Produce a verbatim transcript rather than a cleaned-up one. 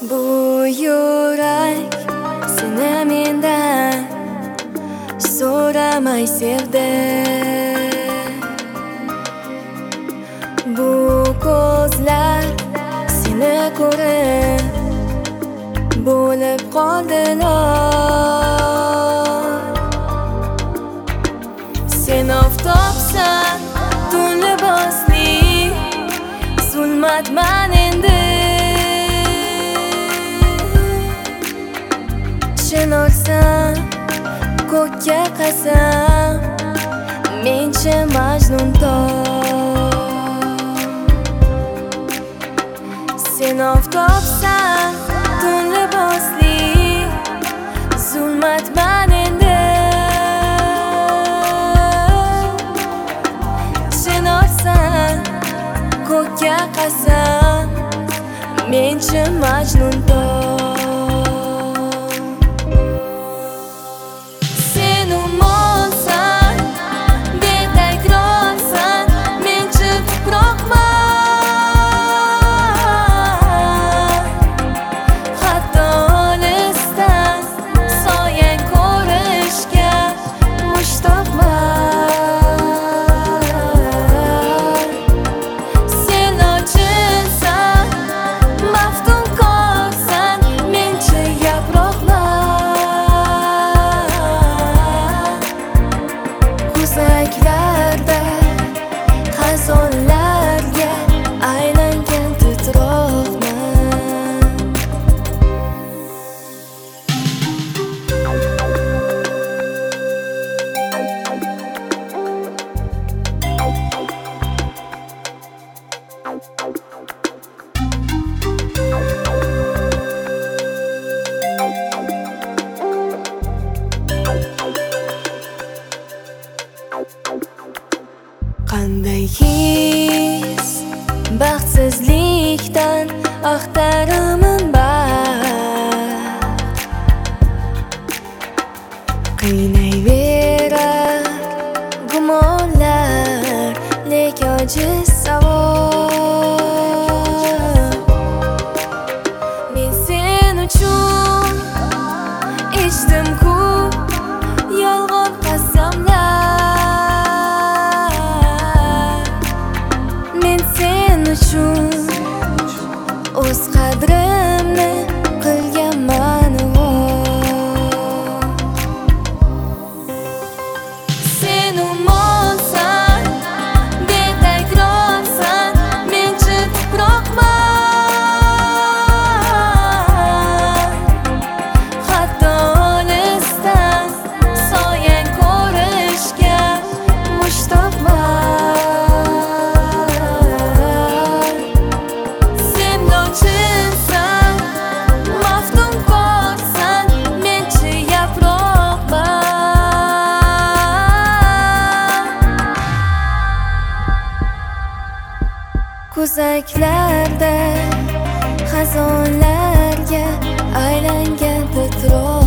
Bu yurak seni mendan so'ramay sevdi. Bu ko'zlar seni ko'rib bo'lib qoldilar. Sen oftobsan, tun libosli, zulmatman endi. Chinorsan, ko'kka qasam, menchi Majnun tor. Sen oftobsan, tun libosli, zulmatman endi. Chinorsan, ko'kka qasam, menchi Majnun tor. Ko'zaklarda xazonlarga aylangan titroqman. Qanday his baxtsizlikdan axtaraman baxt. Qiynayverar gumonlar, lek ojiz savol. Men sen uchun ichdim-ku yolg'on qasamlar. Men sen uchun o'z qadrimni qilganman. Sen umonsan, betakrorsan, menchi tuproqman. Hatto olisdan soyang ko'rishga mushtoqman. Ko'zaklarda xazonlarga aylangan titroq.